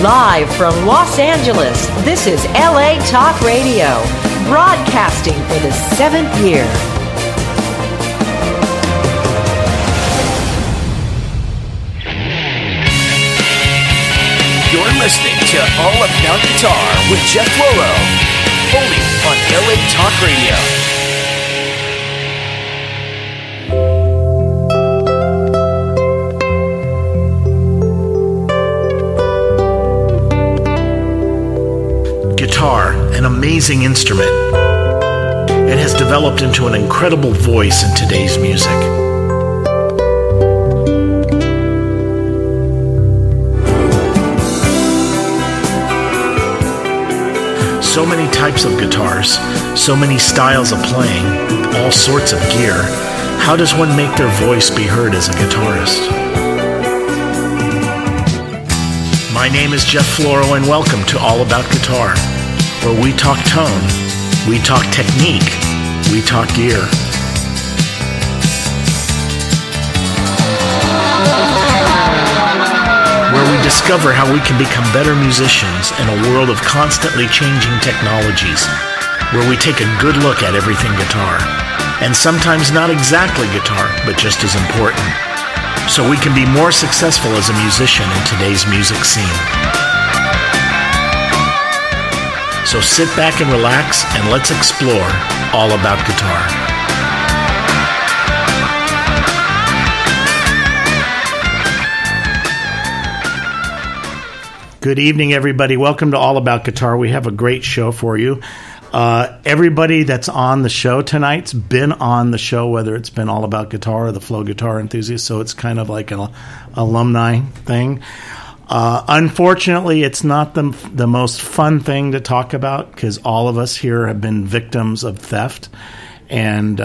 Live from Los Angeles, this is LA Talk Radio, broadcasting for the 7th year. You're listening to All About Guitar with Jeff Floro, only on LA Talk Radio. Guitar, an amazing instrument. It has developed into an incredible voice in today's music. So many types of guitars, so many styles of playing, all sorts of gear. How does one make their voice be heard as a guitarist? My name is Jeff Floro, and welcome to All About Guitar, where we talk tone, we talk technique, we talk gear. Where we discover how we can become better musicians in a world of constantly changing technologies, where we take a good look at everything guitar, and sometimes not exactly guitar, but just as important, so we can be more successful as a musician in today's music scene. So sit back and relax, and let's explore all about guitar. Good evening, everybody. Welcome to All About Guitar. We have a great show for you. Everybody that's on the show tonight's been on the show, whether it's been All About Guitar or the Flow Guitar Enthusiast, so it's kind of like an alumni thing. Unfortunately, it's not the most fun thing to talk about, because all of us here have been victims of theft, and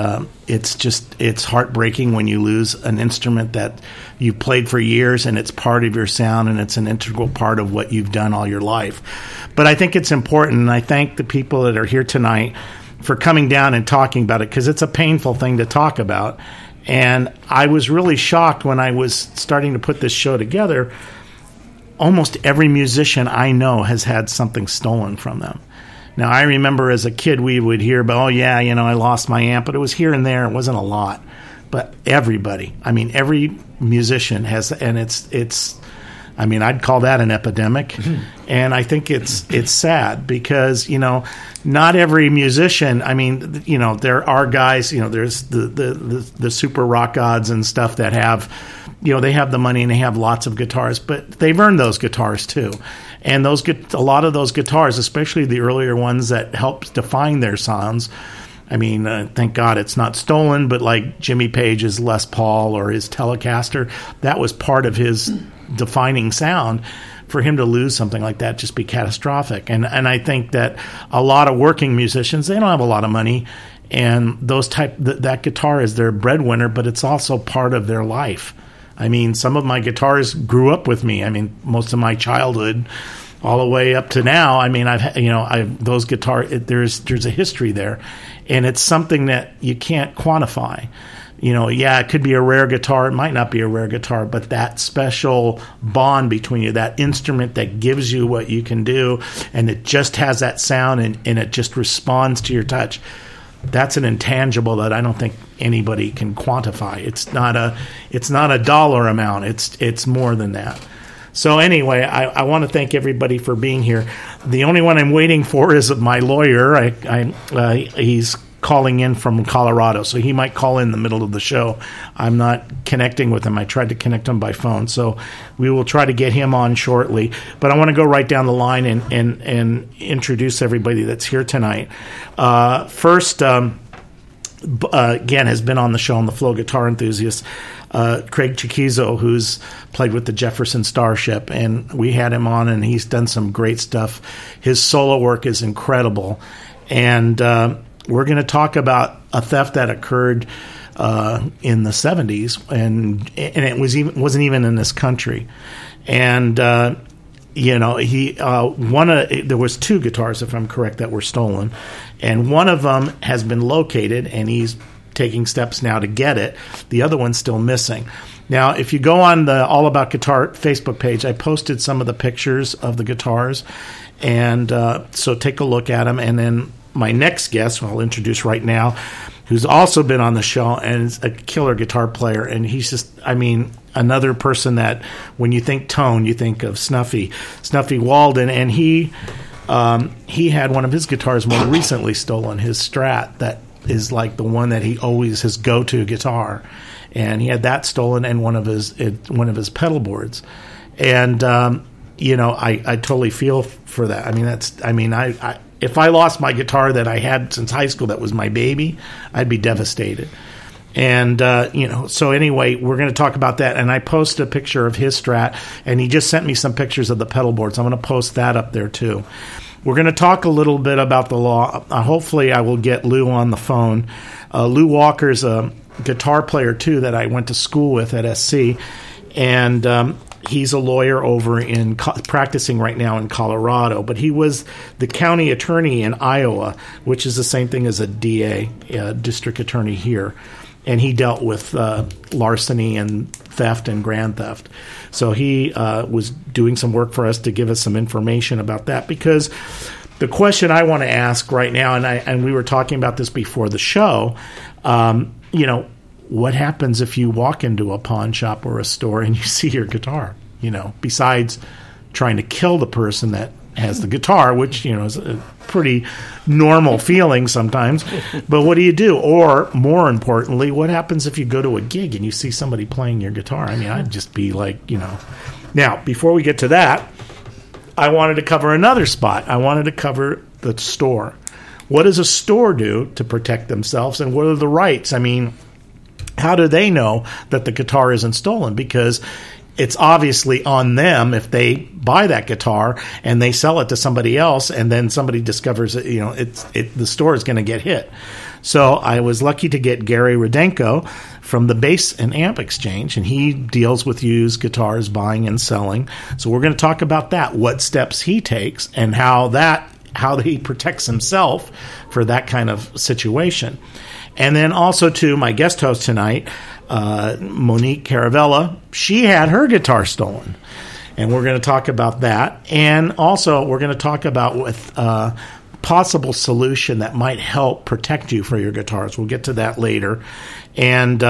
it's heartbreaking when you lose an instrument that you played for years, and it's part of your sound, and it's an integral part of what you've done all your life. But I think it's important, and I thank the people that are here tonight for coming down and talking about it, because it's a painful thing to talk about. And I was really shocked when I was starting to put this show together. Almost every musician I know has had something stolen from them. Now, I remember as a kid we would hear about, oh yeah, I lost my amp, but it was here and there. It wasn't a lot. But everybody, every musician has, and it's I'd call that an epidemic. Mm-hmm. And I think it's sad because, not every musician, there are guys, there's the super rock gods and stuff that have, they have the money and they have lots of guitars, but they've earned those guitars too. And a lot of those guitars, especially the earlier ones that helped define their sounds, thank God it's not stolen, but like Jimmy Page's Les Paul or his Telecaster, that was part of his defining sound. For him to lose something like that just be catastrophic. And I think that a lot of working musicians, they don't have a lot of money, and that guitar is their breadwinner, but it's also part of their life. Some of my guitars grew up with me. Most of my childhood, all the way up to now. I've those guitars. There's a history there, and it's something that you can't quantify. It could be a rare guitar. It might not be a rare guitar, but that special bond between you, that instrument that gives you what you can do, and it just has that sound, and it just responds to your touch. That's an intangible that I don't think anybody can quantify. It's not a dollar amount. It's more than that. So anyway, I want to thank everybody for being here. The only one I'm waiting for is my lawyer. He's calling in from Colorado, so he might call in the middle of the show. I'm not connecting with him. I tried to connect him by phone, so we will try to get him on shortly. But I want to go right down the line and introduce everybody that's here tonight. First, again, has been on the show on the Flow Guitar Enthusiast, Craig Chiquizo, who's played with the Jefferson Starship, and we had him on, and he's done some great stuff. His solo work is incredible, and we're going to talk about a theft that occurred in the 70s, and it wasn't even in this country. And there was 2 guitars, if I'm correct, that were stolen, and one of them has been located, and he's taking steps now to get it. The other one's still missing. Now, if you go on the All About Guitar Facebook page, I posted some of the pictures of the guitars, and so take a look at them. And then my next guest, who I'll introduce right now, who's also been on the show and is a killer guitar player, and he's just, I mean, another person that when you think tone, you think of Snuffy Walden, and he had one of his guitars more recently stolen, his Strat, that is like the one that he always, his go-to guitar, and he had that stolen and one of his pedal boards, and I totally feel for that. I mean, I if I lost my guitar that I had since high school, that was my baby, I'd be devastated. And, so anyway, we're going to talk about that. And I posted a picture of his Strat, and he just sent me some pictures of the pedal boards. I'm going to post that up there, too. We're going to talk a little bit about the law. Hopefully, I will get Lou on the phone. Lou Walker's a guitar player, too, that I went to school with at SC. And he's a lawyer over in practicing right now in Colorado, but he was the county attorney in Iowa, which is the same thing as a DA, district attorney here. And he dealt with larceny and theft and grand theft. So he was doing some work for us to give us some information about that, because the question I want to ask right now, and we were talking about this before the show, what happens if you walk into a pawn shop or a store and you see your guitar? Besides trying to kill the person that has the guitar, which is a pretty normal feeling sometimes. But what do you do? Or more importantly, what happens if you go to a gig and you see somebody playing your guitar? I mean, I'd just be like, Now, before we get to that, I wanted to cover another spot. I wanted to cover the store. What does a store do to protect themselves, and what are the rights? I mean, how do they know that the guitar isn't stolen? Because it's obviously on them if they buy that guitar and they sell it to somebody else, and then somebody discovers it. The store is going to get hit. So I was lucky to get Gary Rudenko from the Bass and Amp Exchange, and he deals with used guitars, buying and selling. So we're going to talk about that, what steps he takes, and how he protects himself for that kind of situation. And then also to my guest host tonight, Monique Caravella. She had her guitar stolen, and we're going to talk about that. And also we're going to talk about with possible solution that might help protect you for your guitars. We'll get to that later. And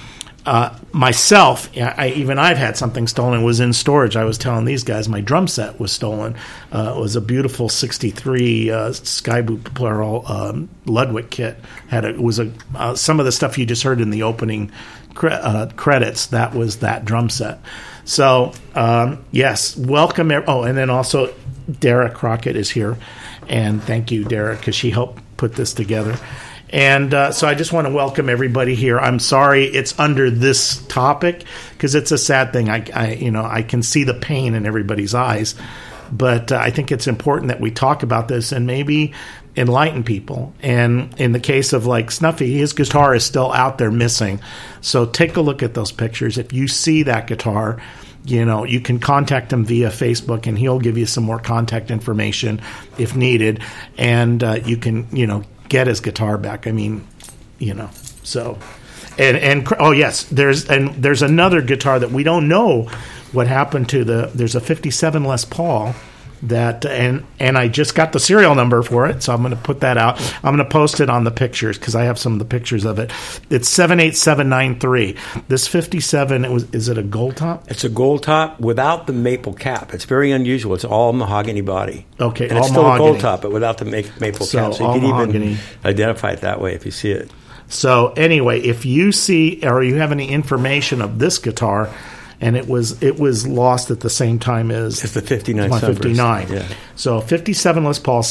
myself, I've had something stolen. It was in storage. I was telling these guys my drum set was stolen. It was a beautiful 63 Skyboot plural Ludwig kit. Some of the stuff you just heard in the opening credits. That was that drum set. So yes, welcome. And then also Dara Crockett is here, and thank you, Dara, because she helped put this together. And so I just want to welcome everybody here. I'm sorry it's under this topic because it's a sad thing. I can see the pain in everybody's eyes, but I think it's important that we talk about this and maybe enlighten people. And in the case of like Snuffy, his guitar is still out there missing. So take a look at those pictures. If you see that guitar, you can contact him via Facebook, and he'll give you some more contact information if needed. And you can, get his guitar back. I mean, so, and oh yes, there's another guitar that we don't know what happened to. There's a 57 Les Paul that, and I just got the serial number for it, so I'm going to put that out. I'm going to post it on the pictures because I have some of the pictures of it. It's 78793. This 57, is it a gold top? It's a gold top without the maple cap. It's very unusual. It's all mahogany body. Okay, and all it's still mahogany. a gold top, but without the maple cap. So you can even identify it that way if you see it. So anyway, if you see or you have any information of this guitar, and it was lost at the same time as it's the 59 59. Yeah. So 57 Les Paul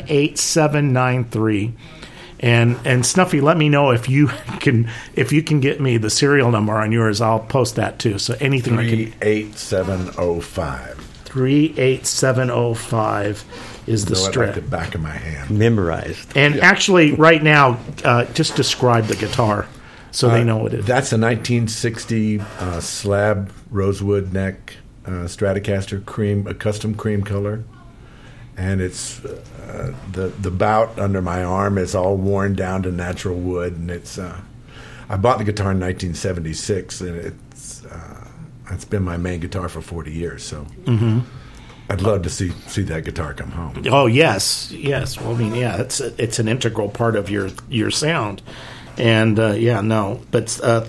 78793. And Snuffy, let me know if you can get me the serial number on yours. I'll post that too. So anything 38705. 38705 is the strip. Like the back of my hand. Memorized. And actually, right now, just describe the guitar. So they know what it is. That's a 1960 slab rosewood neck Stratocaster cream, a custom cream color, and it's the bout under my arm is all worn down to natural wood, and it's I bought the guitar in 1976, and it's been my main guitar for 40 years. So I'd love to see that guitar come home. Oh yes. Well, I mean, yeah, it's an integral part of your sound, and but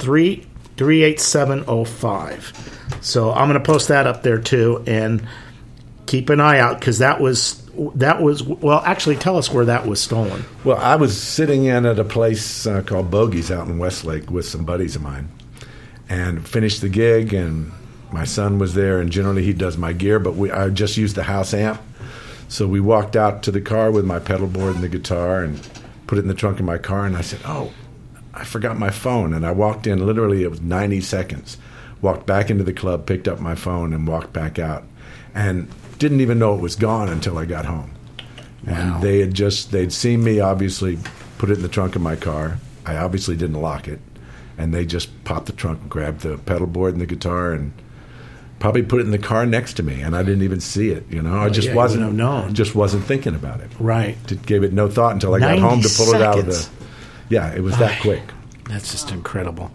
38705. So I'm going to post that up there too, and keep an eye out because that was well. Actually, tell us where that was stolen. Well, I was sitting in at a place called Bogey's out in Westlake with some buddies of mine, and finished the gig, and my son was there, and generally he does my gear, but I just used the house amp. So we walked out to the car with my pedal board and the guitar and put it in the trunk of my car, and I said, oh, I forgot my phone. And I walked in, literally it was 90 seconds, walked back into the club, picked up my phone, and walked back out. And didn't even know it was gone until I got home. Wow. And they'd seen me obviously put it in the trunk of my car. I obviously didn't lock it. And they just popped the trunk and grabbed the pedal board and the guitar and probably put it in the car next to me, and I didn't even see it. I just wasn't thinking about it. Right. Gave it no thought until I got home to pull it out of the. Yeah, it was that quick. That's just incredible.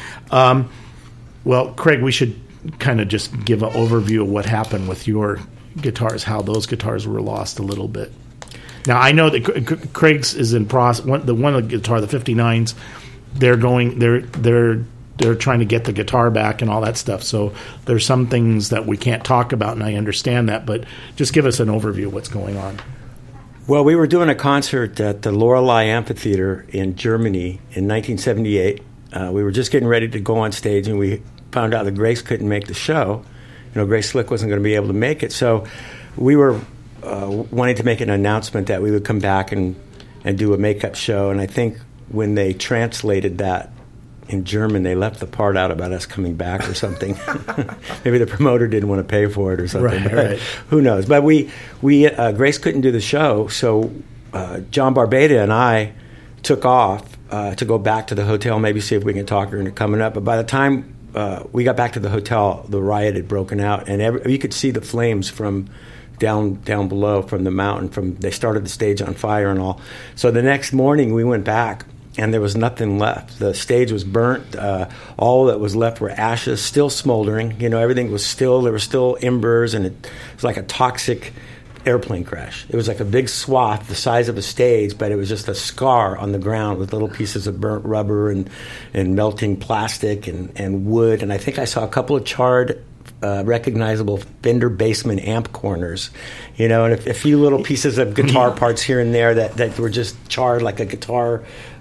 Well, Craig, we should kind of just give an overview of what happened with your guitars, how those guitars were lost a little bit. Now I know that Craig's is in process. The guitar, the 59s, they're trying to get the guitar back and all that stuff. So there's some things that we can't talk about, and I understand that. But just give us an overview of what's going on. Well, we were doing a concert at the Lorelei Amphitheater in Germany in 1978. We were just getting ready to go on stage, and we found out that Grace couldn't make the show. Grace Slick wasn't going to be able to make it. So we were wanting to make an announcement that we would come back and do a makeup show. And I think when they translated that in German, they left the part out about us coming back or something. Maybe the promoter didn't want to pay for it or something. Right. Who knows? But we Grace couldn't do the show, so John Barbada and I took off to go back to the hotel, maybe see if we can talk her into coming up. But by the time we got back to the hotel, the riot had broken out, and you could see the flames from down below from the mountain. They started the stage on fire and all. So the next morning we went back, and there was nothing left. The stage was burnt. All that was left were ashes, still smoldering. Everything was still, there were still embers, and it was like a toxic airplane crash. It was like a big swath the size of a stage, but it was just a scar on the ground with little pieces of burnt rubber and melting plastic and wood. And I think I saw a couple of charred, recognizable Fender Bassman amp corners, and a few little pieces of guitar parts here and there that were just charred, like a guitar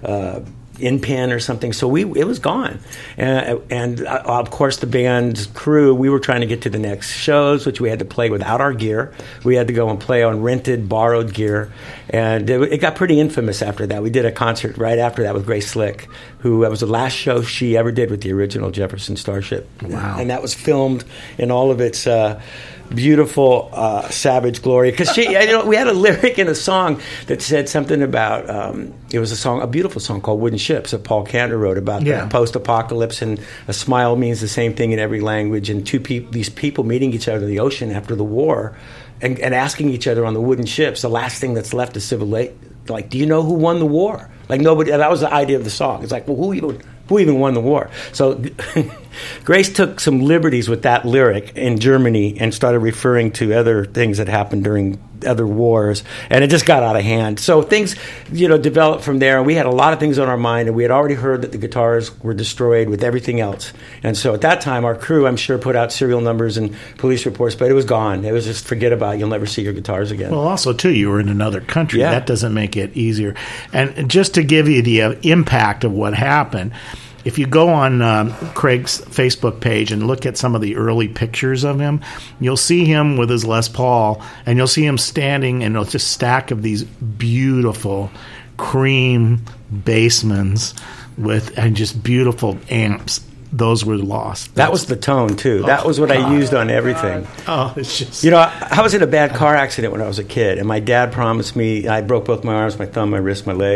in pin or something. So it was gone. And of course, the band's crew, we were trying to get to the next shows, which we had to play without our gear. We had to go and play on rented, borrowed gear. And it got pretty infamous after that. We did a concert right after that with Grace Slick, that was the last show she ever did with the original Jefferson Starship. Wow. And that was filmed in all of its beautiful savage glory, because we had a lyric in a song that said something about it was a beautiful song called Wooden Ships that Paul Cantor wrote about the post-apocalypse, and a smile means the same thing in every language, and these people meeting each other in the ocean after the war and asking each other on the wooden ships, the last thing that's left is civilization. Like, do you know who won the war? Like, nobody. That was the idea of the song. It's like, well, who even won the war? So Grace took some liberties with that lyric in Germany and started referring to other things that happened during other wars, and it just got out of hand. So things, developed from there, and we had a lot of things on our mind, and we had already heard that the guitars were destroyed with everything else. And so at that time, our crew, I'm sure, put out serial numbers and police reports, but it was gone. It was just forget about it. You'll never see your guitars again. Well, also, too, you were in another country. Yeah. That doesn't make it easier. And just to give you the impact of what happened, if you go on Craig's Facebook page and look at some of the early pictures of him, you'll see him with his Les Paul, and you'll see him standing in just a stack of these beautiful cream Bassmans and just beautiful amps. Those were lost. That was the tone, too. That was what I used on everything. Oh, it's just... I was in a bad car accident when I was a kid, and my dad promised me, I broke both my arms, my thumb, my wrist, my leg,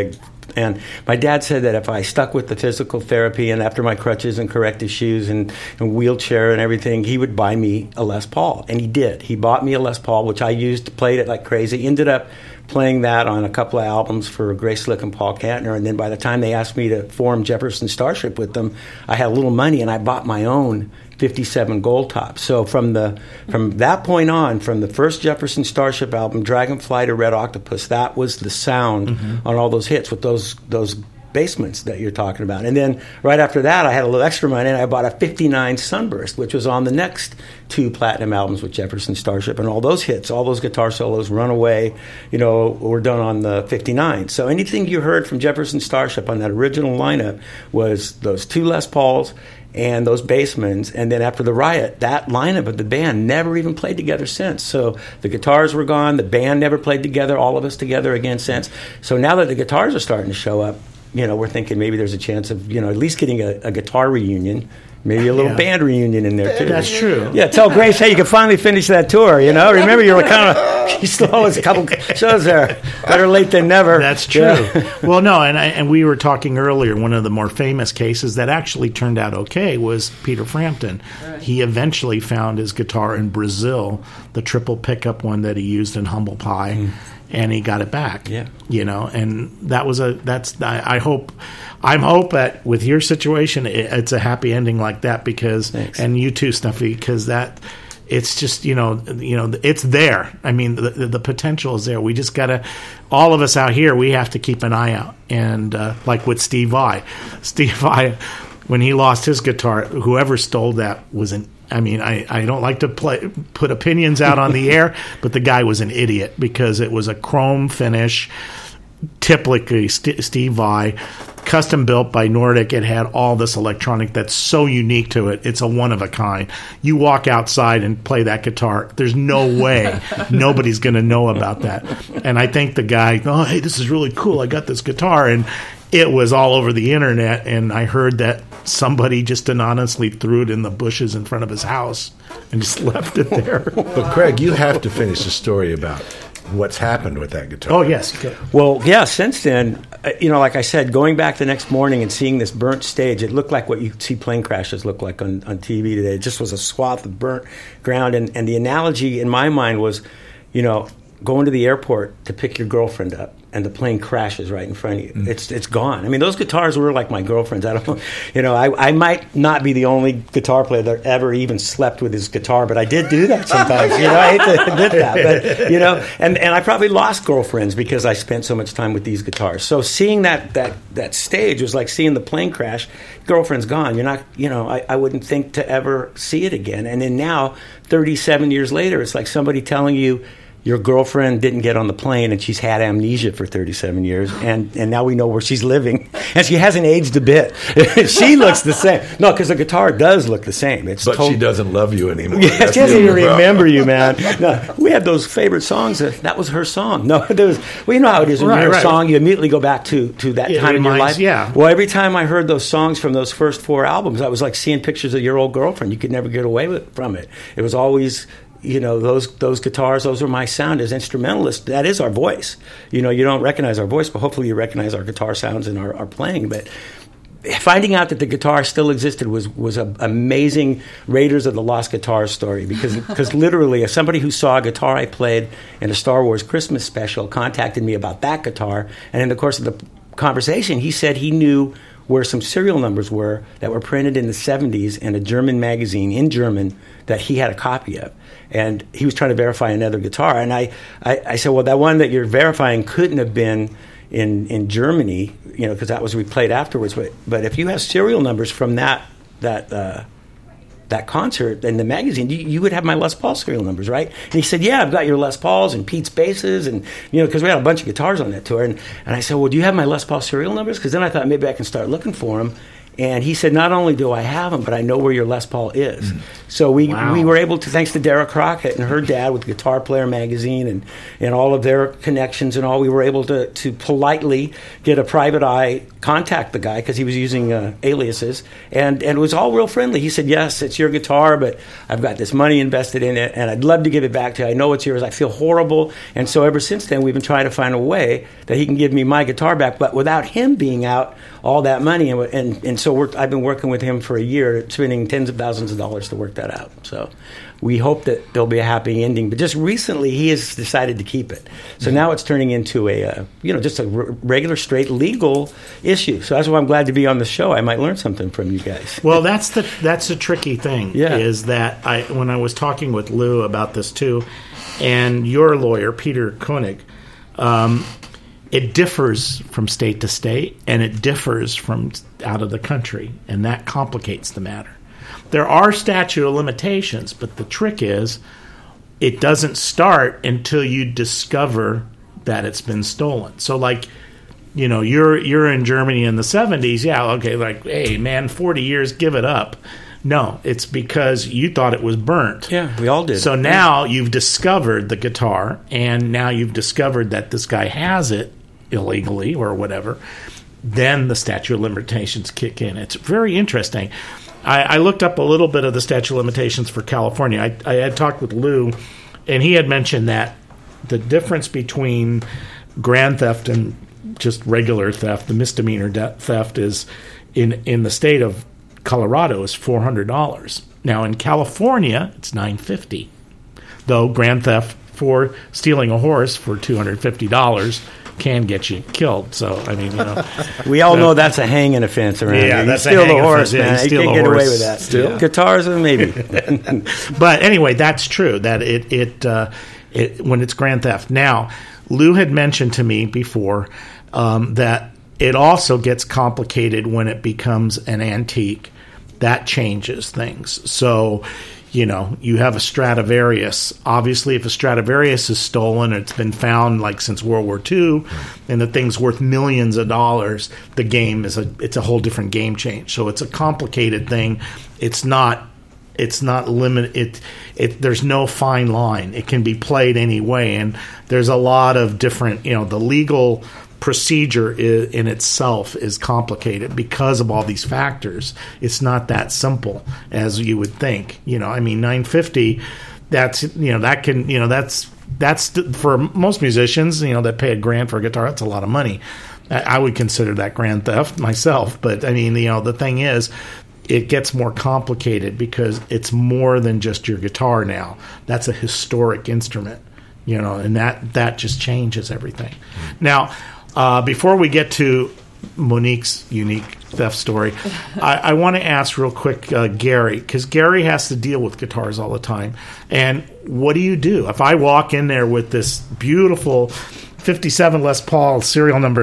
And my dad said that if I stuck with the physical therapy and after my crutches and corrective shoes and wheelchair and everything, he would buy me a Les Paul. And he did. He bought me a Les Paul, which I used, played it like crazy, ended up playing that on a couple of albums for Grace Slick and Paul Kantner. And then by the time they asked me to form Jefferson Starship with them, I had a little money and I bought my own 57 Gold Top. So from that point on, from the first Jefferson Starship album, Dragonfly to Red Octopus, that was the sound on all those hits with those basements that you're talking about. And then right after that, I had a little extra money and I bought a 59 Sunburst, which was on the next 2 platinum albums with Jefferson Starship. And all those hits, all those guitar solos, Runaway, were done on the 59. So anything you heard from Jefferson Starship on that original lineup was those 2 Les Pauls and those Basements. And then after the Riot, that lineup of the band never even played together since. So the guitars were gone, the band never played together, all of us together again since. So now that the guitars are starting to show up, we're thinking maybe there's a chance of, at least getting a guitar reunion, maybe a little band reunion in there, too. That's true. Yeah, tell Grace, hey, you can finally finish that tour, Remember, you were kind of, you still was a couple shows there. Better late than never. That's true. Yeah. Well, no, and we were talking earlier, one of the more famous cases that actually turned out okay was Peter Frampton. Right. He eventually found his guitar in Brazil, the triple pickup one that he used in Humble Pie. And he got it back. Yeah. And that was I hope that with your situation, it's a happy ending like that because, Thanks. And you too, Snuffy, because it's just, it's there. I mean, the potential is there. We just gotta, all of us out here, we have to keep an eye out. And like with Steve Vai, when he lost his guitar, whoever stole that was I don't like to put opinions out on the air, but the guy was an idiot because it was a chrome finish, typically Steve Vai, custom built by Nordic. It had all this electronic that's so unique to it. It's a one of a kind. You walk outside and play that guitar, there's no way nobody's going to know about that. And I think the guy, hey, this is really cool. I got this guitar, and it was all over the internet, and I heard that somebody just anonymously threw it in the bushes in front of his house and just left it there. But Craig, you have to finish the story about what's happened with that guitar. Oh, yes. Okay. Well, yeah, since then, like I said, going back the next morning and seeing this burnt stage, it looked like what you see plane crashes look like on TV today. It just was a swath of burnt ground, and the analogy in my mind was, going to the airport to pick your girlfriend up, and the plane crashes right in front of you. It's gone. I mean, those guitars were like my girlfriend's. I don't, I might not be the only guitar player that ever even slept with his guitar, but I did do that sometimes. I hate to admit that, but and I probably lost girlfriends because I spent so much time with these guitars. So seeing that stage was like seeing the plane crash. Girlfriend's gone. You're not, I wouldn't think to ever see it again. And then now, 37 years later, it's like somebody telling you, your girlfriend didn't get on the plane and she's had amnesia for 37 years, and now we know where she's living, and she hasn't aged a bit. She looks the same. No, because the guitar does look the same. She doesn't love you anymore. Yeah, she doesn't even remember you, man. No, we had those favorite songs. That was her song. No, you know how it is. When you hear a song, you immediately go back to that time in your life. Yeah. Well, every time I heard those songs from those first 4 albums, I was like seeing pictures of your old girlfriend. You could never get away from it. It was always... those guitars, those are my sound as instrumentalists. That is our voice. You don't recognize our voice, but hopefully you recognize our guitar sounds and our playing. But finding out that the guitar still existed was an amazing Raiders of the Lost Guitar story, because literally, if somebody who saw a guitar I played in a Star Wars Christmas special contacted me about that guitar, and in the course of the conversation, he said he knew where some serial numbers were that were printed in the 70s in a German magazine in German that he had a copy of. And he was trying to verify another guitar. And I said, well, that one that you're verifying couldn't have been in Germany, because that was replayed afterwards. But if you have serial numbers from that concert in the magazine, you would have my Les Paul serial numbers, right? And he said, yeah, I've got your Les Pauls and Pete's basses, and because we had a bunch of guitars on that tour. And I said, well, do you have my Les Paul serial numbers? Because then I thought maybe I can start looking for them. And he said, not only do I have them, but I know where your Les Paul is. So we were able to, thanks to Dara Crockett and her dad with Guitar Player magazine and all of their connections and all, we were able to politely get a private eye, contact the guy because he was using aliases. And it was all real friendly. He said, yes, it's your guitar, but I've got this money invested in it, and I'd love to give it back to you. I know it's yours. I feel horrible. And so ever since then, we've been trying to find a way that he can give me my guitar back, but without him being out all that money. And so I've been working with him for a year, spending tens of thousands of dollars to work that out. So we hope that there'll be a happy ending. But just recently, he has decided to keep it. So now it's turning into a, just a regular, straight legal issue. So that's why I'm glad to be on the show. I might learn something from you guys. Well, that's the tricky thing. Yeah. Is that when I was talking with Lou about this too, and your lawyer Peter Koenig, it differs from state to state, and it differs from out of the country, and that complicates the matter. There are statute of limitations, but the trick is it doesn't start until you discover that it's been stolen. So, like, you're in Germany in the 70s, hey, man, 40 years, give it up. No, it's because you thought it was burnt. Yeah, we all did. So now you've discovered the guitar, and now you've discovered that this guy has it illegally or whatever. Then the statute of limitations kick in. It's very interesting. I looked up a little bit of the statute of limitations for California. I had talked with Lou, and he had mentioned that the difference between grand theft and just regular theft, the misdemeanor theft, is in the state of Colorado is $400. Now in California, it's $950. Though grand theft for stealing a horse for $250 can get you killed. So I mean, we all know that's a hanging offense around here. Yeah, that's steal a hanging the horse, offense. man. You can't get away with that. Still, guitars, maybe. But anyway, that's true. That it when it's grand theft. Now, Lou had mentioned to me before that it also gets complicated when it becomes an antique. That changes things. So, you have a Stradivarius. Obviously, if a Stradivarius is stolen, it's been found like since World War II, and the thing's worth millions of dollars. The game it's a whole different game change. So it's a complicated thing. It's not limited. There's no fine line. It can be played any way, and there's a lot of different. The legal procedure in itself is complicated because of all these factors. It's not that simple as you would think. $950. That's that can that's for most musicians. That pay $1,000 for a guitar. That's a lot of money. I would consider that grand theft myself. But I mean, the thing is, it gets more complicated because it's more than just your guitar now. That's a historic instrument. And that just changes everything. Now. Before we get to Monique's unique theft story, I want to ask real quick, Gary, because Gary has to deal with guitars all the time. And what do you do? If I walk in there with this beautiful 57 Les Paul serial number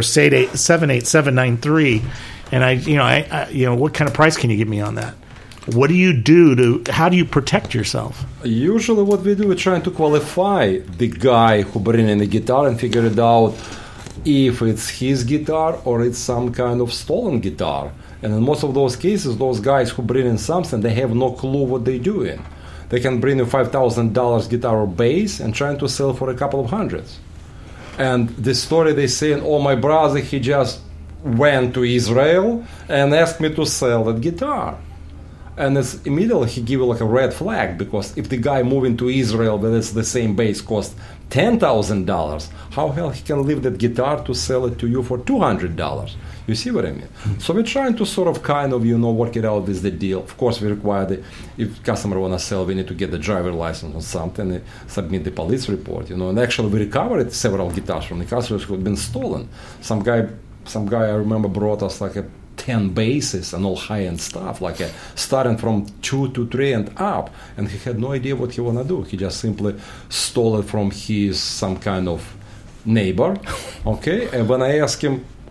78793, and I what kind of price can you give me on that? What do you do how do you protect yourself? Usually what we do, we're trying to qualify the guy who bring in the guitar and figure it out if it's his guitar or it's some kind of stolen guitar. And in most of those cases, those guys who bring in something, they have no clue what they're doing. They can bring a $5,000 guitar or bass and trying to sell for a couple of hundreds. And the story they saying, my brother, he just went to Israel and asked me to sell that guitar. And it's immediately he give you like a red flag, because if the guy moving to Israel, that it's the same bass cost $10,000, how hell he can leave that guitar to sell it to you for $200? You see what I mean? So we're trying to sort of kind of, work it out with the deal. Of course, we require if customer want to sell, we need to get the driver license or something, submit the police report, and actually we recovered several guitars from the customers who had been stolen. Some guy I remember brought us like 10 basses and all high-end stuff, starting from 2 to 3 and up, and he had no idea what he want to do. He just simply stole it from some kind of neighbor, okay? And when I asked him,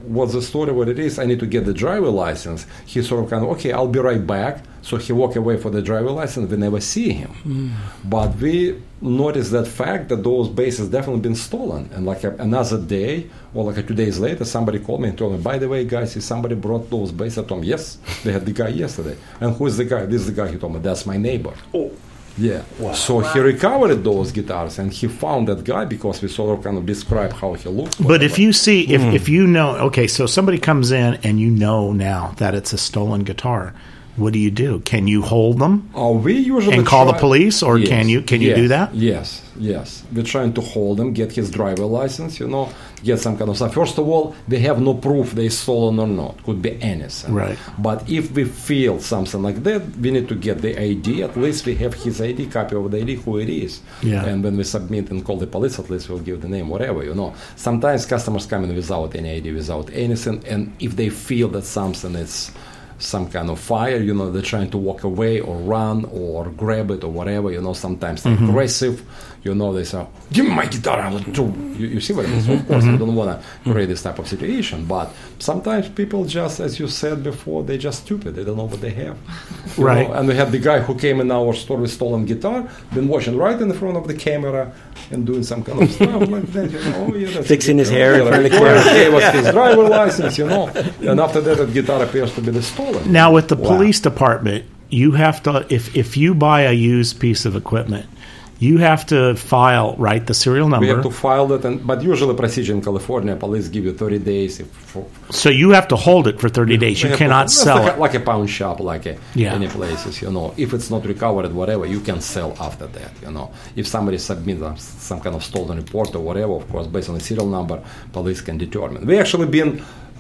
what's the story, what it is, I need to get the driver license. He sort of kind of, okay, I'll be right back. So he walk away for the driver license. We never see him. But we noticed that fact that those bases definitely been stolen. And like another day, or like 2 days later, somebody called me and told me, by the way, guys, if somebody brought those bases, I told him, yes, they had the guy yesterday. And who is the guy? This is the guy. He told me, that's my neighbor. Oh. Yeah. Wow. So he recovered those guitars, and he found that guy because we sort of kind of describe how he looked. But if you see, if you know, okay, so somebody comes in and you know now that it's a stolen guitar, what do? Can you hold them? We usually and call the police, or yes. can you do that? Yes. We're trying to hold him, get his driver license, get some kind of stuff. First of all, we have no proof they stolen or not. Could be anything. Right. But if we feel something like that, we need to get the ID. At least we have his ID, copy of the ID, who it is. Yeah. And when we submit and call the police, at least we'll give the name, whatever, Sometimes customers come in without any ID, without anything, and if they feel that something is some kind of fire, they're trying to walk away or run or grab it or whatever, sometimes they're aggressive, they say, give me my guitar, I want to. You see what I mean? So of course, I don't want to create this type of situation, but sometimes people just, as you said before, they're just stupid, they don't know what they have. Right. And we had the guy who came in our store with stolen guitar, been watching right in front of the camera and doing some kind of stuff like that, fixing his hair in front of the camera. It was his driver license, and after that guitar appears to be the stolen. Now, with the police department, you have to, if you buy a used piece of equipment, you have to file, right, the serial number. We have to file that, but usually procedure in California, police give you 30 days. So you have to hold it for 30 days. You cannot sell it. Like a pawn shop, any places, If it's not recovered, whatever, you can sell after that, If somebody submits some kind of stolen report or whatever, of course, based on the serial number, police can determine. We actually been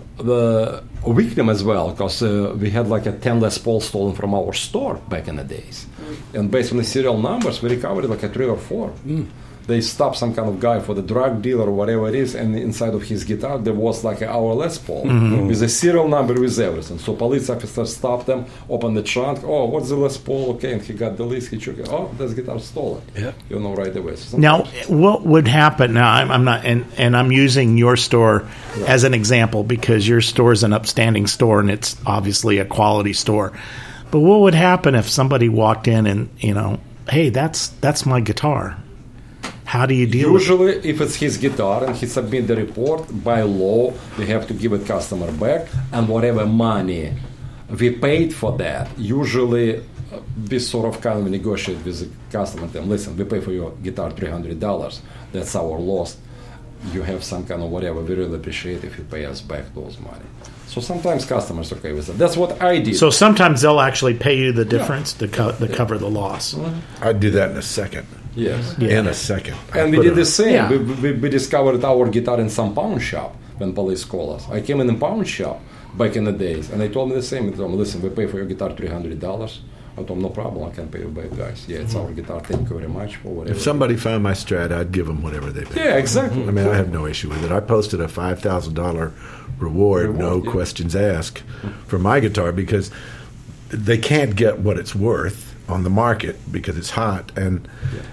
the victim as well, because we had like a 10 Les Paul stolen from our store back in the days, and based on the serial numbers we recovered like a 3 or 4. They stopped some kind of guy for the drug dealer or whatever it is, and inside of his guitar there was like our Les Paul with a serial number, with everything. So police officers stopped them, opened the trunk. Oh, what's the Les Paul? Okay, and he got the list. He took it. Oh, this guitar stolen. Yeah, right away. So now, what would happen? Now, I'm not, and I'm using your store as an example because your store is an upstanding store and it's obviously a quality store. But what would happen if somebody walked in and hey, that's my guitar? How do you deal with it? Usually, if it's his guitar and he submit the report, by law, we have to give it customer back, and whatever money we paid for that, usually we sort of kind of negotiate with the customer and tell them, listen, we pay for your guitar $300, that's our loss. You have some kind of whatever, we really appreciate if you pay us back those money. So sometimes customers are okay with that. That's what I did. So sometimes they'll actually pay you the difference to cover the loss. I'd do that in a second. Yes. In a second. And we did the same. Yeah. We discovered our guitar in some pawn shop when police called us. I came in a pawn shop back in the days, and they told me the same. They told me, listen, we pay for your guitar $300. I told them, no problem, I can pay you back, guys. Yeah, it's our guitar. Thank you very much for whatever. If somebody found my Strat, I'd give them whatever they paid. Yeah, exactly. I mean, I have no issue with it. I posted a $5,000 reward, no questions asked, for my guitar because they can't get what it's worth on the market because it's hot, and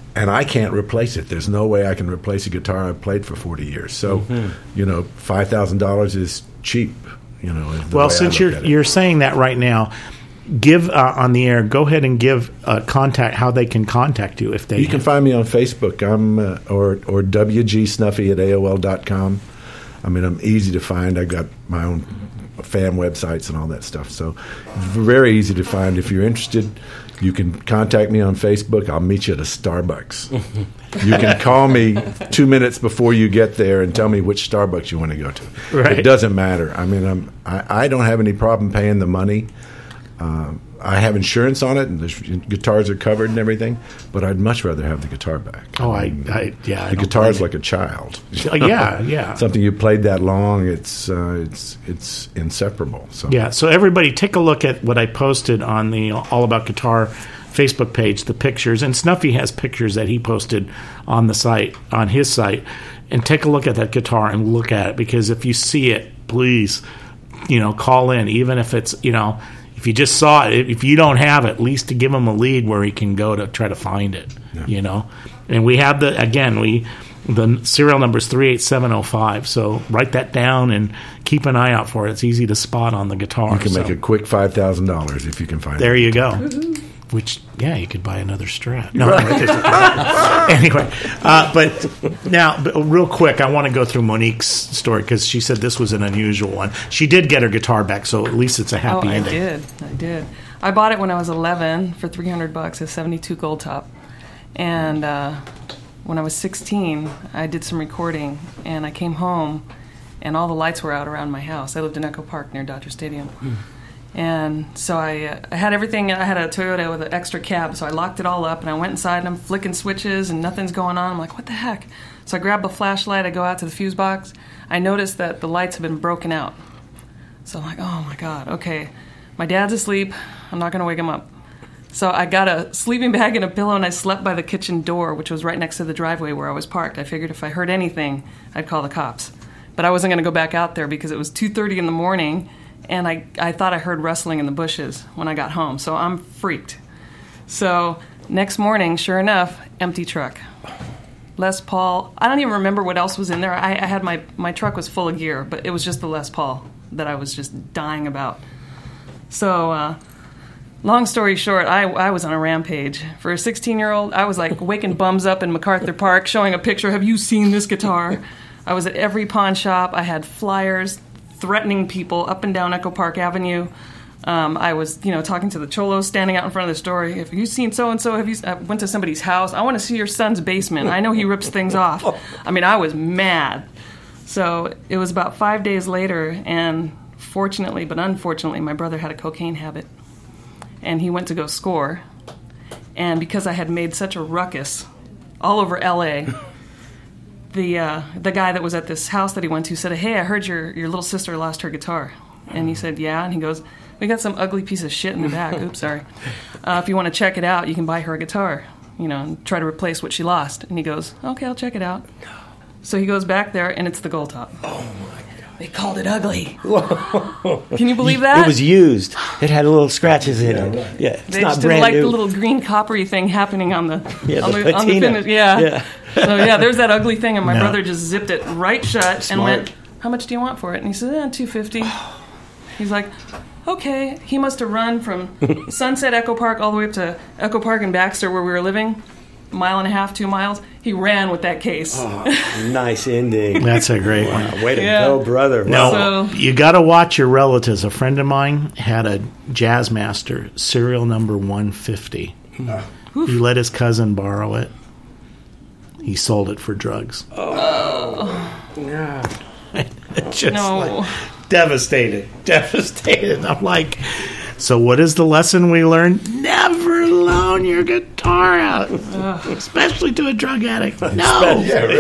I can't replace it. There's no way I can replace a guitar I've played for 40 years. So, $5,000 is cheap. Well, since you're saying that right now, give on the air. Go ahead and give contact how they can contact you if they. You can find me on Facebook. I'm or wgsnuffy@aol.com. I mean, I'm easy to find. I've got my own fan websites and all that stuff. So very easy to find. If you're interested, you can contact me on Facebook. I'll meet you at a Starbucks. You can call me 2 minutes before you get there and tell me which Starbucks you want to go to. Right. It doesn't matter. I mean, I don't have any problem paying the money. I have insurance on it, and the guitars are covered and everything. But I'd much rather have the guitar back. Oh, the guitar is like a child. Yeah. Something you played that long, it's inseparable. So. Yeah. So everybody, take a look at what I posted on the All About Guitar Facebook page, the pictures, and Snuffy has pictures that he posted on the site, on his site, and take a look at that guitar and look at it, because if you see it, please, call in, even if it's, if you just saw it, if you don't have it, at least to give him a lead where he can go to try to find it, And we have The serial number is 38705. So write that down and keep an eye out for it. It's easy to spot on the guitar. You can make a quick $5,000 if you can find it. There you go. Which, yeah, you could buy another Strat. No, anyway, but now, real quick, I want to go through Monique's story because she said this was an unusual one. She did get her guitar back, so at least it's a happy ending. I did. I bought it when I was 11 for $300, a 72 Gold Top. And when I was 16, I did some recording, and I came home, and all the lights were out around my house. I lived in Echo Park near Dodger Stadium. And so I had everything. I had a Toyota with an extra cab, so I locked it all up, and I went inside, and I'm flicking switches, and nothing's going on. I'm like, what the heck? So I grab a flashlight. I go out to the fuse box. I notice that the lights have been broken out. So I'm like, oh, my God, okay. My dad's asleep. I'm not going to wake him up. So I got a sleeping bag and a pillow, and I slept by the kitchen door, which was right next to the driveway where I was parked. I figured if I heard anything, I'd call the cops. But I wasn't going to go back out there because it was 2:30 in the morning, and I thought I heard rustling in the bushes when I got home. So I'm freaked. So next morning, sure enough, empty truck. Les Paul. I don't even remember what else was in there. I had my truck was full of gear, but it was just the Les Paul that I was just dying about. So long story short, I was on a rampage. For a 16-year-old, I was like waking bums up in MacArthur Park, showing a picture, have you seen this guitar? I was at every pawn shop. I had flyers threatening people up and down Echo Park Avenue. I was, talking to the cholos standing out in front of the store. Have you seen so-and-so? I went to somebody's house. I want to see your son's basement. I know he rips things off. I mean, I was mad. So it was about 5 days later, and fortunately, but unfortunately, my brother had a cocaine habit. And he went to go score. And because I had made such a ruckus all over L.A., the guy that was at this house that he went to said, hey, I heard your little sister lost her guitar. And he said, yeah. And he goes, we got some ugly piece of shit in the back. Oops, sorry. If you want to check it out, you can buy her a guitar, and try to replace what she lost. And he goes, okay, I'll check it out. So he goes back there, and it's the Gold Top. Oh, my God. They called it ugly. Can you believe that? It was used. It had little scratches in it. Yeah, it's they not just brand didn't like new. the little green coppery thing happening on the patina. on the finish. Yeah. So there's that ugly thing, and my No. brother just zipped it right shut Smart. and went, how much do you want for it? And he said, $250. He's like, okay. He must have run from Sunset Echo Park all the way up to Echo Park and Baxter where we were living, 1.5 miles, 2 miles. He ran with that case. Oh, nice ending. That's a great one. Way to Yeah. go, brother. No, So- you got to watch your relatives. A friend of mine had a Jazzmaster, serial number 150. He let his cousin borrow it. He sold it for drugs. Yeah. Just No. like devastated. I'm like, so what is the lesson we learned? Never loan your guitar out, especially to a drug addict. No.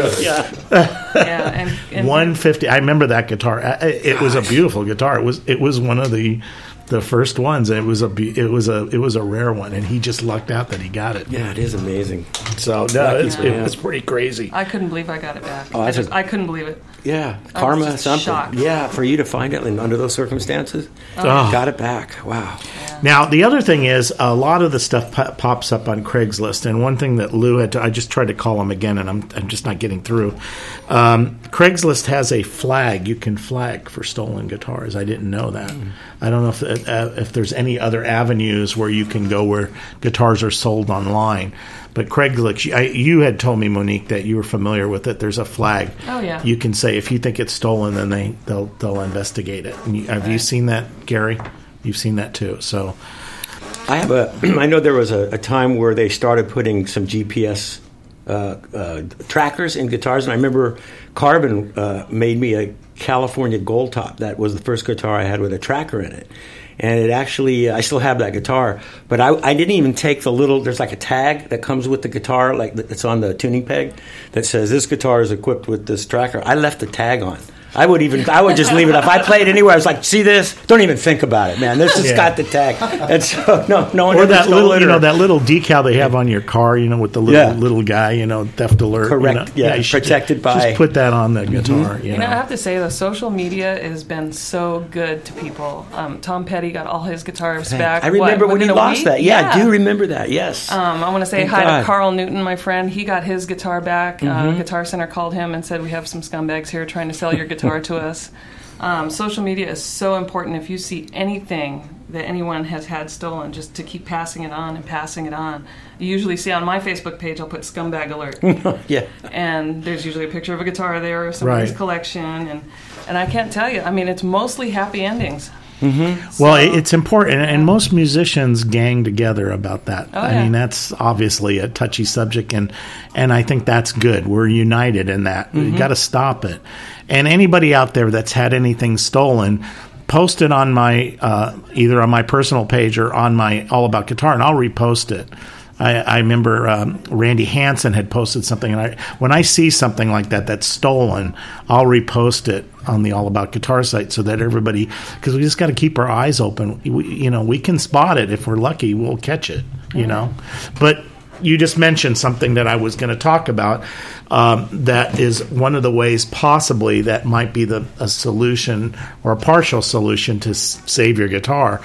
Yeah, and 150. I remember that guitar. It was a beautiful guitar. It was one of the first ones, and it was a rare one, and he just lucked out that he got it. Yeah, it is amazing. So no, Lucky it man. was pretty crazy. I couldn't believe I got it back. Oh, that's I couldn't believe it. Yeah, I was karma, just something. shocked. Yeah, for you to find it under those circumstances, got it back. Wow. Now, the other thing is, a lot of the stuff pops up on Craigslist, and one thing that Lou had I just tried to call him again, and I'm just not getting through. Craigslist has a flag. You can flag for stolen guitars. I didn't know that. I don't know if there's any other avenues where you can go where guitars are sold online. But Craigslist, you had told me, Monique, that you were familiar with it. There's a flag. Oh, yeah. You can say if you think it's stolen, then they'll investigate it. And have you seen that, Gary? You've seen that too. So I know there was a time where they started putting some GPS trackers in guitars, and I remember Carbon made me a California Gold Top. That was the first guitar I had with a tracker in it. And it actually, I still have that guitar, but I didn't even take there's like a tag that comes with the guitar, like it's on the tuning peg, that says this guitar is equipped with this tracker. I left the tag on. I would just leave it up. If I played anywhere, I was like, see this? Don't even think about it, man. This has got the tag. And so no one or ever that stole little, it. that little decal they have on your car, with the little guy, theft alert. Correct. You should protected by. Just put that on the guitar. I have to say, the social media has been so good to people. Tom Petty got all his guitars back. I remember when he lost that. Yeah, I do remember that. Yes. I want to say hi to Carl Newton, my friend. He got his guitar back. Guitar Center called him and said, we have some scumbags here trying to sell your guitar to us. Social media is so important. If you see anything that anyone has had stolen, just to keep passing it on and passing it on. You usually see on my Facebook page, I'll put scumbag alert. Yeah. And there's usually a picture of a guitar there or somebody's collection. And I can't tell you, it's mostly happy endings. Well, it's important, and most musicians gang together about that. I mean, that's obviously a touchy subject, and I think that's good. We're united in that. You got to stop it. And anybody out there that's had anything stolen, post it on my either on my personal page or on my All About Guitar, and I'll repost it. I remember Randy Hansen had posted something, and when I see something like that that's stolen, I'll repost it on the All About Guitar site so that everybody, because we just got to keep our eyes open. We can spot it if we're lucky. We'll catch it, But you just mentioned something that I was going to talk about. That is one of the ways possibly that might be a solution or a partial solution to save your guitar.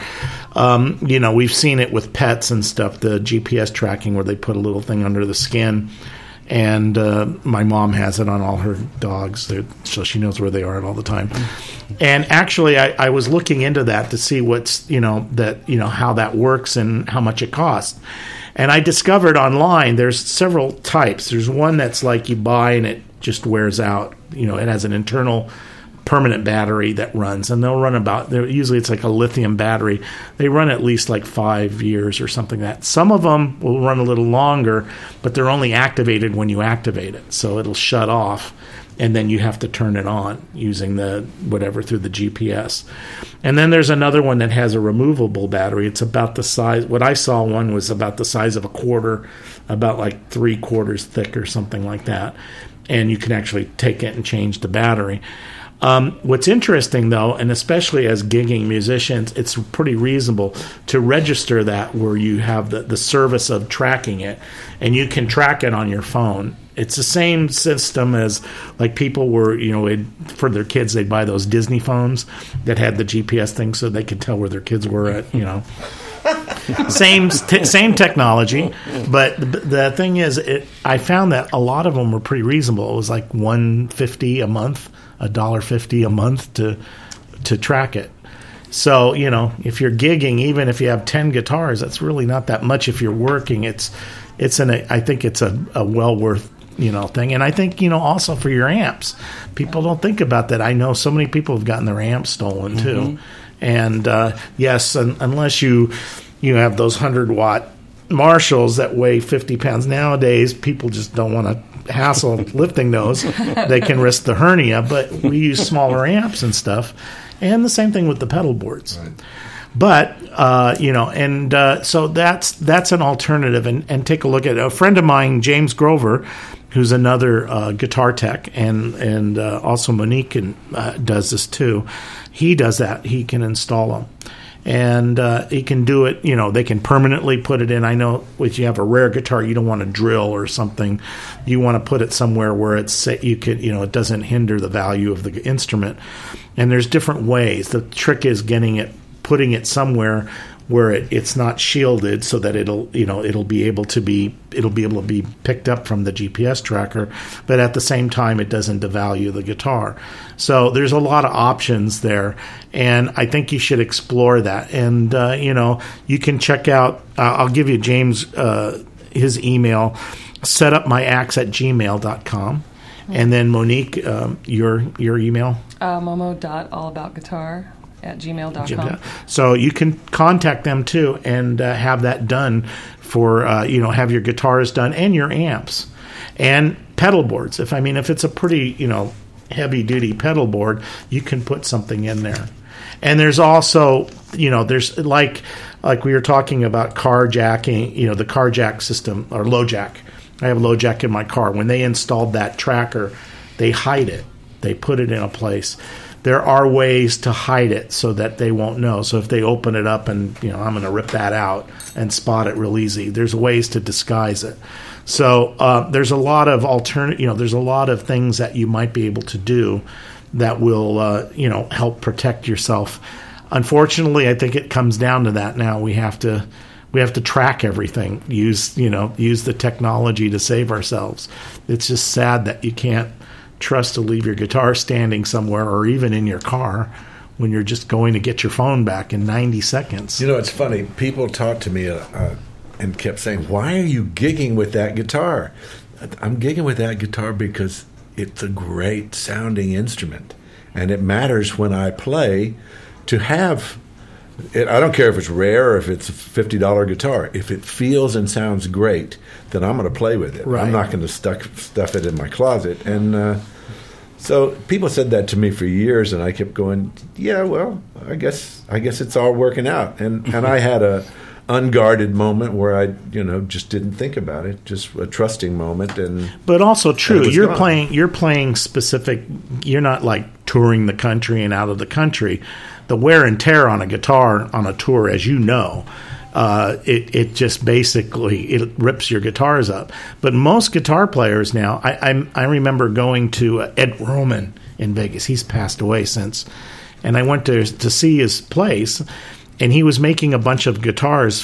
We've seen it with pets and stuff, the GPS tracking where they put a little thing under the skin. And my mom has it on all her dogs, so she knows where they are all the time. And actually, I was looking into that to see what's, how that works and how much it costs. And I discovered online there's several types. There's one that's like you buy and it just wears out. It has an internal permanent battery that runs, and they'll run usually it's like a lithium battery. They run at least like 5 years or something like that. Some of them will run a little longer, but they're only activated when you activate it. So it'll shut off, and then you have to turn it on using through the GPS. And then there's another one that has a removable battery. It's about the size, what I saw one was about the size of a quarter, about like 3/4 thick or something like that. And you can actually take it and change the battery. What's interesting, though, and especially as gigging musicians, it's pretty reasonable to register that where you have the service of tracking it, and you can track it on your phone. It's the same system as like people were, for their kids, they'd buy those Disney phones that had the GPS thing so they could tell where their kids were at, Same technology, but the thing is, I found that a lot of them were pretty reasonable. It was like $150 a month, $1.50 a month to track it. So if you're gigging, even if you have 10 guitars, that's really not that much. If you're working, I think it's a well worth thing. And I think also for your amps, people don't think about that. I know so many people have gotten their amps stolen too, and yes, unless you have those 100-watt Marshalls that weigh 50 pounds. Nowadays, people just don't want to hassle lifting those. They can risk the hernia, but we use smaller amps and stuff. And the same thing with the pedal boards. Right. But, so that's an alternative. And take a look at a friend of mine, James Grover, who's another guitar tech, and also Monique does this too. He does that. He can install them. And he can do it, they can permanently put it in. I know if you have a rare guitar, you don't want to drill or something. You want to put it somewhere where it doesn't hinder the value of the instrument. And there's different ways. The trick is putting it somewhere where it's not shielded, so that it'll be able to be picked up from the GPS tracker, but at the same time it doesn't devalue the guitar. So there's a lot of options there, and I think you should explore that. And you can check out. I'll give you James his email, setupmyaxe@gmail.com, and then Monique, your email. momo.allaboutguitar@gmail.com. So you can contact them too and have that done for have your guitars done and your amps and pedal boards. If it's a pretty heavy duty pedal board, you can put something in there. And there's also there's like we were talking about car jacking, the car jack system or low jack. I have a low jack in my car. When they installed that tracker, they hide it. They put it in a place. There are ways to hide it so that they won't know. So if they open it up and, I'm going to rip that out and spot it real easy, there's ways to disguise it. So there's a lot of there's a lot of things that you might be able to do that will, help protect yourself. Unfortunately, I think it comes down to that now. We have to track everything, use the technology to save ourselves. It's just sad that you can't trust to leave your guitar standing somewhere or even in your car when you're just going to get your phone back in 90 seconds. It's funny. People talked to me and kept saying, "Why are you gigging with that guitar?" I'm gigging with that guitar because it's a great sounding instrument, and it matters when I play to have it. I don't care if it's rare or if it's a $50 guitar. If it feels and sounds great, then I'm going to play with it. Right. I'm not going to stuff it in my closet. And so people said that to me for years, and I kept going, "Yeah, well, I guess it's all working out." And I had a unguarded moment where I, just didn't think about it, just a trusting moment. But also true, you're gone. playing specific. You're not like touring the country and out of the country. The wear and tear on a guitar on a tour, as you know, it just basically it rips your guitars up. But most guitar players now, I remember going to Ed Roman in Vegas. He's passed away since, and I went to see his place. And he was making a bunch of guitars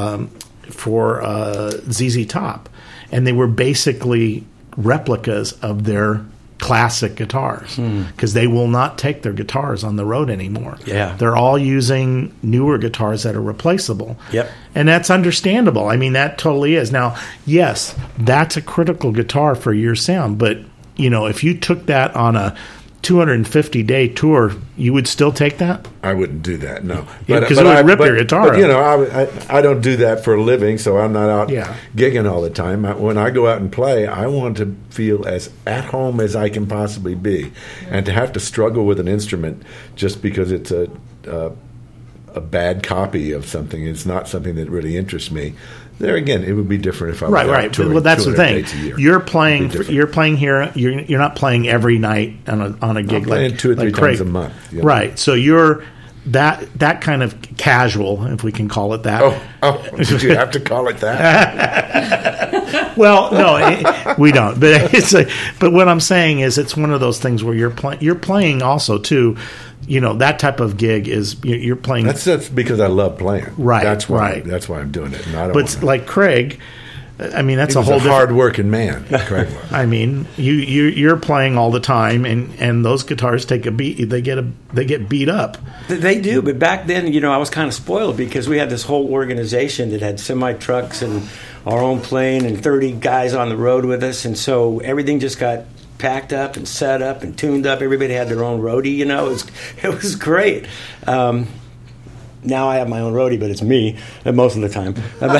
for ZZ Top, and they were basically replicas of their classic guitars because they will not take their guitars on the road anymore. Yeah, they're all using newer guitars that are replaceable. Yep, and that's understandable. I mean, that totally is. Now, yes, that's a critical guitar for your sound, but if you took that on a 250-day tour, you would still take that? I wouldn't do that, no. Because it would rip your guitar up. I don't do that for a living, so I'm not out gigging all the time. When I go out and play, I want to feel as at home as I can possibly be. And to have to struggle with an instrument just because it's a bad copy of something, it's not something that really interests me. There again, it would be different if I was out touring. Well, that's the thing. You're playing here. You're not playing every night on a gig. I'm playing 2 or 3 times a month. Right. So you're that kind of casual, if we can call it that. Oh, did you have to call it that? Well, no, we don't. But but what I'm saying is, it's one of those things where you're playing also too. That type of gig is you're playing. That's because I love playing. Right. That's why. Right. That's why I'm doing it. And like Craig, I mean, that's he was a whole hard-working man. Craig was. I mean, you're playing all the time, and those guitars take a beat. They get beat up. They do, but back then, I was kind of spoiled because we had this whole organization that had semi-trucks and our own plane and 30 guys on the road with us, and so everything just got packed up and set up and tuned up. Everybody had their own roadie, it was great. Now I have my own roadie, but it's me most of the time.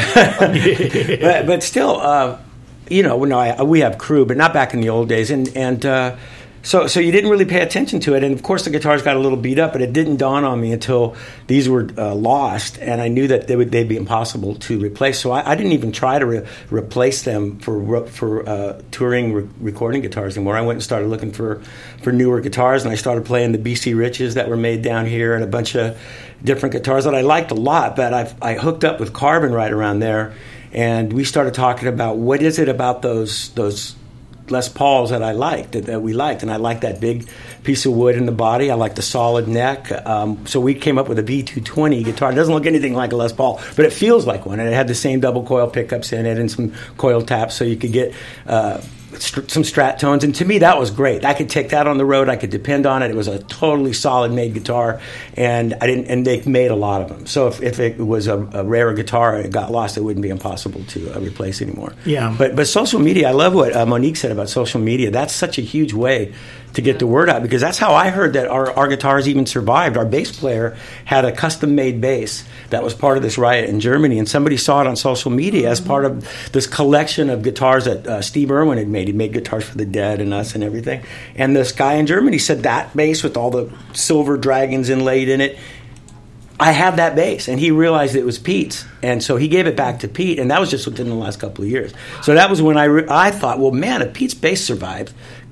but still, we have crew, but not back in the old days. And so you didn't really pay attention to it. And of course, the guitars got a little beat up, but it didn't dawn on me until these were lost, and I knew that they'd be impossible to replace. So I didn't even try to replace them for touring recording guitars anymore. I went and started looking for newer guitars, and I started playing the BC Riches that were made down here and a bunch of different guitars that I liked a lot. But I hooked up with Carbon right around there, and we started talking about what is it about those Les Pauls that I liked, that we liked, and I liked that big piece of wood in the body. I liked the solid neck. So we came up with a V220 guitar. It doesn't look anything like a Les Paul, but it feels like one, and it had the same double coil pickups in it and some coil taps, so you could get some Strat tones, and to me that was great. I could take that on the road. I could depend on it. It was a totally solid made guitar, and they made a lot of them. So if it was a rare guitar and it got lost, it wouldn't be impossible to replace anymore. Yeah. But social media, I love what Monique said about social media. That's such a huge way to get the word out, because that's how I heard that our guitars even survived. Our bass player had a custom-made bass that was part of this riot in Germany, and somebody saw it on social media as part of this collection of guitars that Steve Irwin had made. He made guitars for the Dead and us and everything. And this guy in Germany said, that bass with all the silver dragons inlaid in it, I have that bass. And he realized it was Pete's. And so he gave it back to Pete, and that was just within the last couple of years. So that was when I thought, well, man, if Pete's bass survived,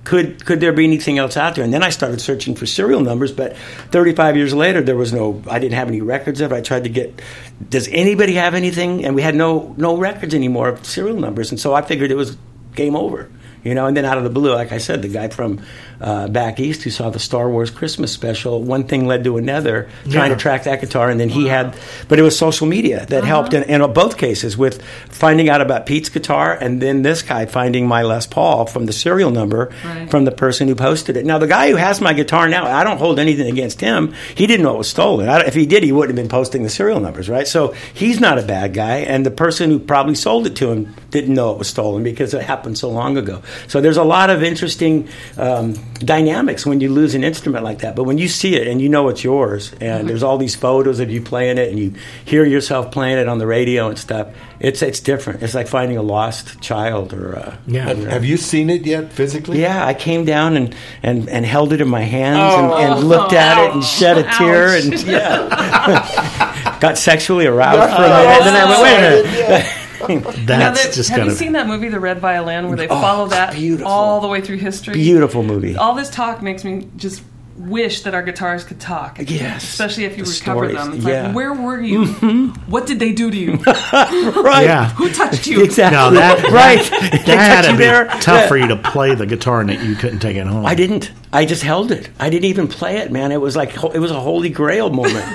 could there be anything else out there? And then I started searching for serial numbers, but 35 years later, I didn't have any records of it. I tried to get, does anybody have anything? And we had no records anymore of serial numbers. And so I figured it was game over. And then out of the blue, like I said, the guy from back east who saw the Star Wars Christmas special, one thing led to another, trying to track that guitar, and then but it was social media that helped in both cases with finding out about Pete's guitar, and then this guy finding my Les Paul from the serial number from the person who posted it. Now, the guy who has my guitar now, I don't hold anything against him. He didn't know it was stolen. If he did, he wouldn't have been posting the serial numbers, right? So he's not a bad guy, and the person who probably sold it to him didn't know it was stolen because it happened so long ago. So there's a lot of interesting dynamics when you lose an instrument like that. But when you see it and you know it's yours, and there's all these photos of you playing it, and you hear yourself playing it on the radio and stuff, it's different. It's like finding a lost child. Have you seen it yet physically? Yeah, I came down and held it in my hands and looked at it and shed a tear and got sexually aroused for a minute. And then I went, wait a minute. Have you seen that movie, The Red Violin, where they follow that all the way through history? Beautiful movie. All this talk makes me just wish that our guitars could talk. Yes. Especially if you recover stories. them. It's like, where were you? What did they do to you? Right. Yeah. Who touched you? Exactly. No, that had to be tough Yeah. for you to play the guitar and you couldn't take it home. I didn't. I just held it. I didn't even play it, man. It was like it was a holy grail moment.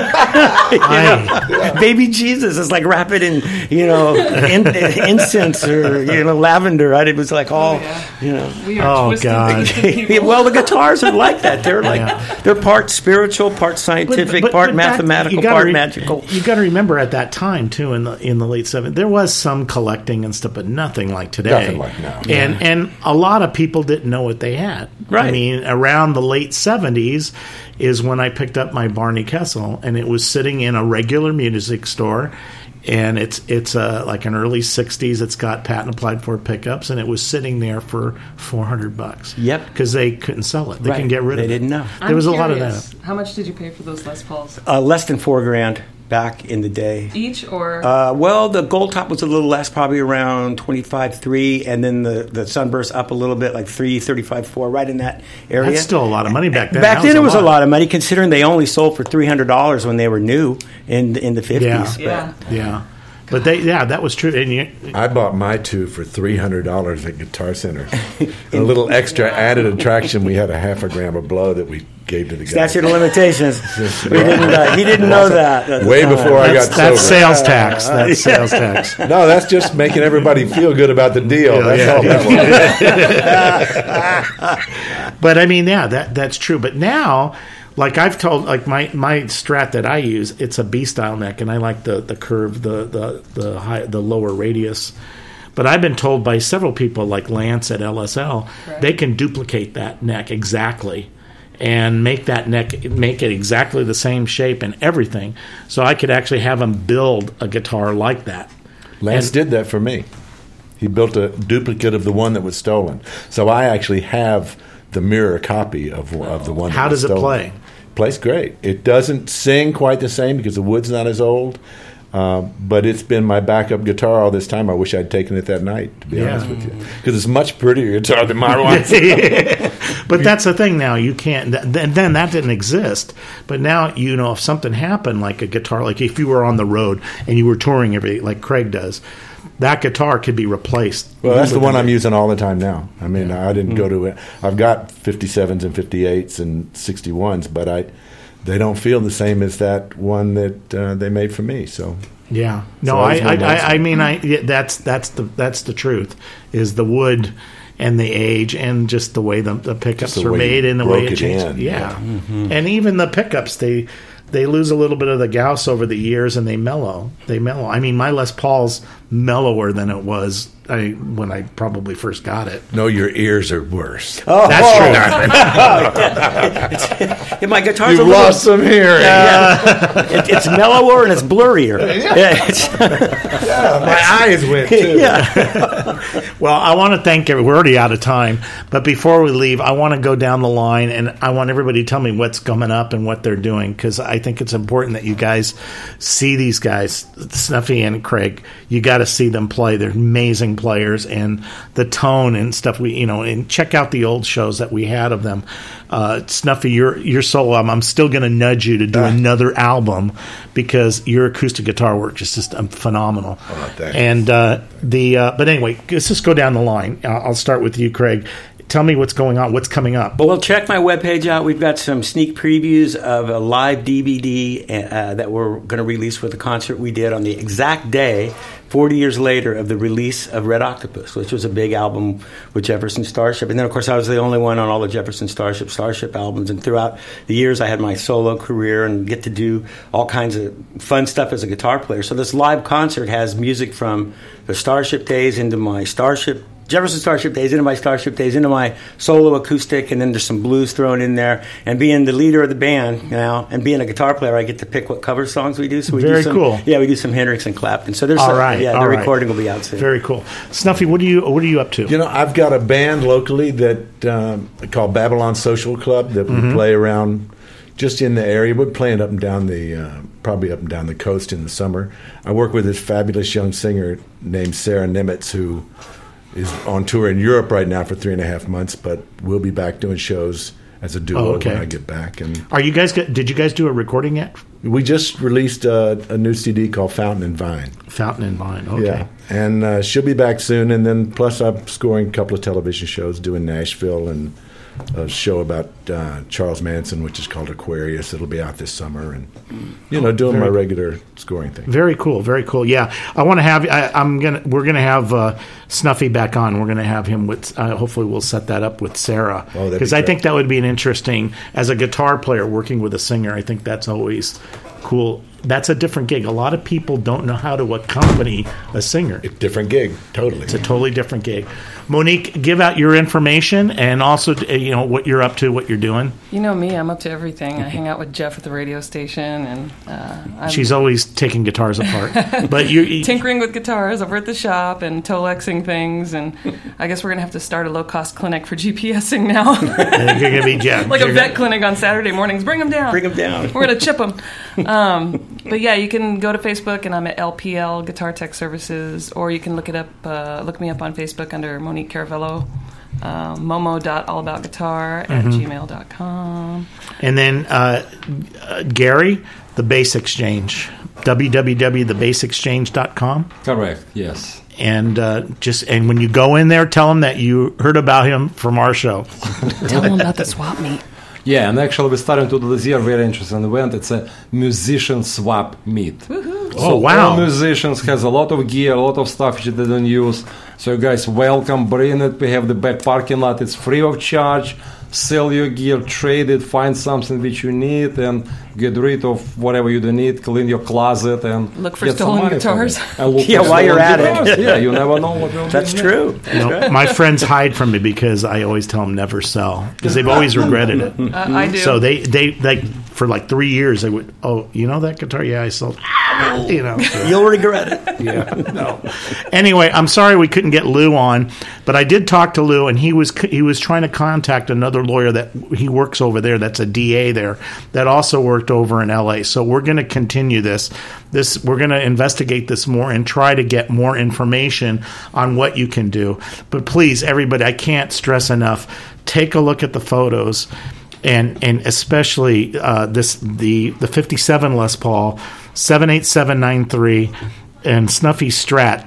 Baby Jesus is like wrap it in, incense or lavender. Right? It was like all, We are twisted people. Well, the guitars are like that. They're part spiritual, part scientific, part mathematical, part magical. You got to remember at that time too, in the late 70s, there was some collecting and stuff, but nothing like today. Nothing like now. And a lot of people didn't know what they had. Right. I mean, around the late 70s is when I picked up my Barney Kessel, and it was sitting in a regular music store. And it's like an early 60s. It's got patent applied for pickups, and it was sitting there for $400. Yep. Because they couldn't sell it. They couldn't get rid of it. They didn't know. There was a lot of that. How much did you pay for those Les Pauls? Less than $4,000 back in the day. Each or? Well, the Gold Top was a little less, probably around $25,300, and then the Sunburst up a little bit, like $3,000, $35,400, right in that area. That's still a lot of money back then. Back then, it was a lot of money, considering they only sold for $300 when they were new in the 50s. Yeah. But that was true. And I bought my two for $300 at Guitar Center. A little extra added attraction. We had a half a gram of blow that we gave to the guy. Statute of limitations. He didn't know that. Way before I got sober. That's sales tax. That's sales tax. No, that's just making everybody feel good about the deal. That's all that was. But I mean, that's true. But now, like I've told, like my Strat that I use, it's a B style neck, and I like the curve, the high, the lower radius. But I've been told by several people, like Lance at LSL, they can duplicate that neck exactly and make it exactly the same shape and everything. So I could actually have them build a guitar like that. Lance did that for me. He built a duplicate of the one that was stolen. So I actually have the mirror copy of the one. How does it play? Plays great. It doesn't sing quite the same because the wood's not as old, but it's been my backup guitar all this time. I wish I'd taken it that night, to be honest with you, because it's a much prettier guitar than my one. But that's the thing now. You can't. Then that didn't exist. But now, if something happened, like a guitar, like if you were on the road and you were touring everything, like Craig does, that guitar could be replaced. Well, that's the one I'm using all the time now. I mean, I didn't go to it. I've got 57s and 58s and 61s, but they don't feel the same as that one that they made for me. So yeah, no, I mean, that's the truth. Is the wood and the age and just the way the pickups were made and the way it changed. Yeah, and even the pickups they lose a little bit of the Gauss over the years, and they mellow. I mean, my Les Paul's mellower than it was when I probably first got it. No, your ears are worse. Oh, That's true. My guitar's You've lost some hearing. It's mellower and it's blurrier. My eyes went too. Well, I want to thank everyone. We're already out of time, but before we leave, I want to go down the line, and I want everybody to tell me what's coming up and what they're doing, because I think it's important that you guys see these guys, Snuffy and Craig. You got to see them play. They're amazing players and the tone and stuff. And check out the old shows that we had of them. Snuffy, your solo album, I'm still going to nudge you to do another album because your acoustic guitar work is just phenomenal. Oh, thanks. And but anyway, let's just go down the line. I'll start with you, Craig. Tell me what's going on. What's coming up? Well, check my webpage out. We've got some sneak previews of a live DVD that we're going to release with a concert we did on the exact day, 40 years later, of the release of Red Octopus, which was a big album with Jefferson Starship. And then, of course, I was the only one on all the Jefferson Starship albums. And throughout the years, I had my solo career and get to do all kinds of fun stuff as a guitar player. So this live concert has music from the Starship days into my Jefferson Starship days, into my Starship days, into my solo acoustic, and then there's some blues thrown in there. And being the leader of the band now, and being a guitar player, I get to pick what cover songs we do. So we Very do some, cool. Yeah, we do some Hendrix and Clapton. So there's the recording will be out soon. Very cool. Snuffy, what are you up to? I've got a band locally that called Babylon Social Club that we play around just in the area. We're playing up and down probably up and down the coast in the summer. I work with this fabulous young singer named Sarah Nimitz, who is on tour in Europe right now for 3.5 months, but we'll be back doing shows as a duo when I get back. And did you guys do a recording yet? We just released a new CD called Fountain and Vine. Fountain and Vine, okay. Yeah, and she'll be back soon. And then plus I'm scoring a couple of television shows, doing Nashville and a show about Charles Manson, which is called Aquarius. It'll be out this summer, and doing my regular scoring thing. Very cool, very cool. Yeah, I want to have. We're gonna have Snuffy back on. We're gonna have him with. Hopefully, we'll set that up with Sarah because I think that would be an interesting as a guitar player working with a singer. I think that's always cool. That's a different gig. A lot of people don't know how to accompany a singer. It's a different gig, totally. It's a totally different gig. Monique, give out your information and also, what you're up to, what you're doing. You know me, I'm up to everything. I hang out with Jeff at the radio station, and she's always taking guitars apart. But you tinkering with guitars over at the shop and Tolexing things, and I guess we're gonna have to start a low-cost clinic for GPSing now. You're gonna be Jeff. Like a vet clinic on Saturday mornings. Bring them down. We're gonna chip them. But yeah, you can go to Facebook, and I'm at LPL Guitar Tech Services, or you can look me up on Facebook under Monique Caravello, momo.allaboutguitar at gmail.com. And then Gary, The Bass Exchange, www.thebasexchange.com. Correct, yes. And and when you go in there, tell them that you heard about him from our show. Tell them about the swap meet. Yeah, and actually we're starting to do this year very interesting event. It's a musician swap meet. Woohoo. So all musicians has a lot of gear, a lot of stuff which they don't use. So you guys welcome, bring it. We have the back parking lot. It's free of charge. Sell your gear, trade it, find something which you need, and get rid of whatever you don't need. Clean your closet and look for stolen guitars. While you're at it. Yeah, you never know what will That's true. My friends hide from me because I always tell them never sell because they've always regretted it. I do. So they like for like 3 years they would. Oh, you know that guitar? Yeah, I sold. You'll regret it. Yeah. No. Anyway, I'm sorry we couldn't get Lou on, but I did talk to Lou, and he was trying to contact another lawyer that he works over there. That's a DA there that also worked over in LA. So we're going to continue this. We're going to investigate this more and try to get more information on what you can do. But please, everybody, I can't stress enough. Take a look at the photos, and especially the 57 Les Paul 78793. And Snuffy Strat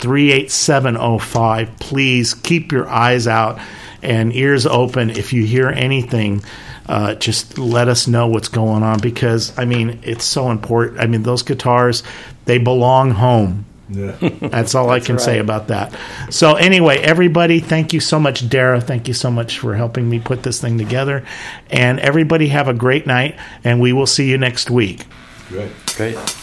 38705. Please keep your eyes out and ears open. If you hear anything, just let us know what's going on because, it's so important. Those guitars, they belong home. Yeah. That's all I can say about that. So anyway, everybody, thank you so much, Dara. Thank you so much for helping me put this thing together. And everybody have a great night, and we will see you next week. Great.